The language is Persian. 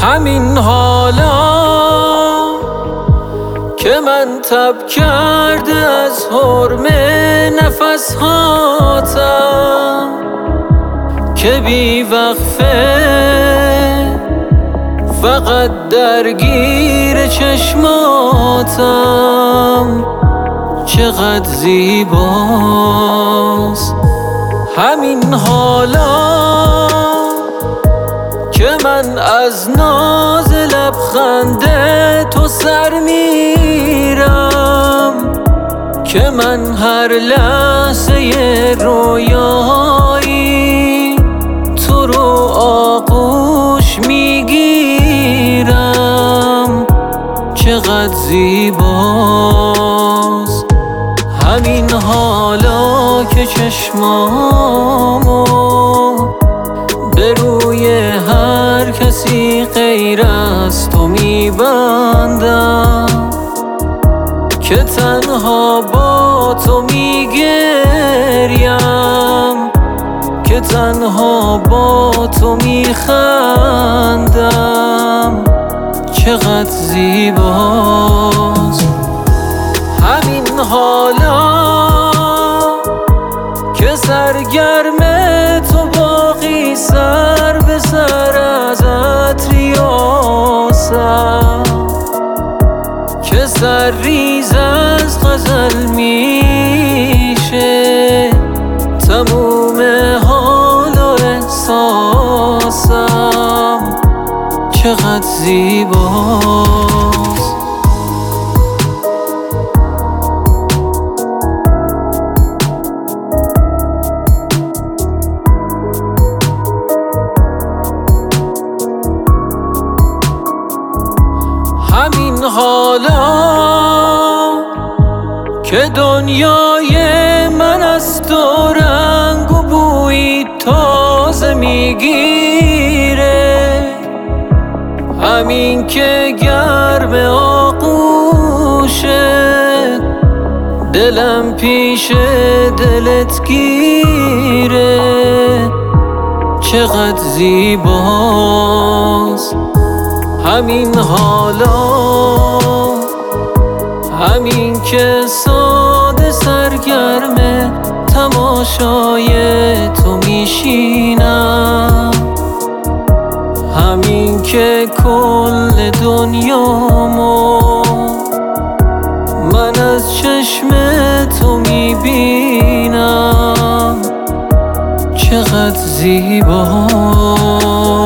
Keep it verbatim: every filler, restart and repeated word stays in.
همین حالا که من تب کرده از حرم نفس هاتم، که بی وقفه فقط درگیر چشماتم، چقدر زیباست همین حالا که من از ناز لبخند تو سر میرم، که من هر لحظه رویایی تو رو آغوش میگیرم، چقدر زیباست همین حالا که چشمامو به روی هر کسی غیر از تو میبندم، که تنها با تو میگریم، که تنها با تو میخندم، چقدر زیباست همین حالا که سرگرم تو باقی سر به سر ازت ریاسم، که سر ریز از غزل میشه تموم حال و احساسم، چقدر زیباست. همین حالا که دنیای من از تو رنگ و بوی تازه میگیره، همین که گرم آغوشت دلم پیش دلت گیره، چقدر زیباست همین حالا، همین که ساده سرگرم تماشای تو میشینم، همین که کل دنیامو من از چشم تو میبینم، چقدر زیباست.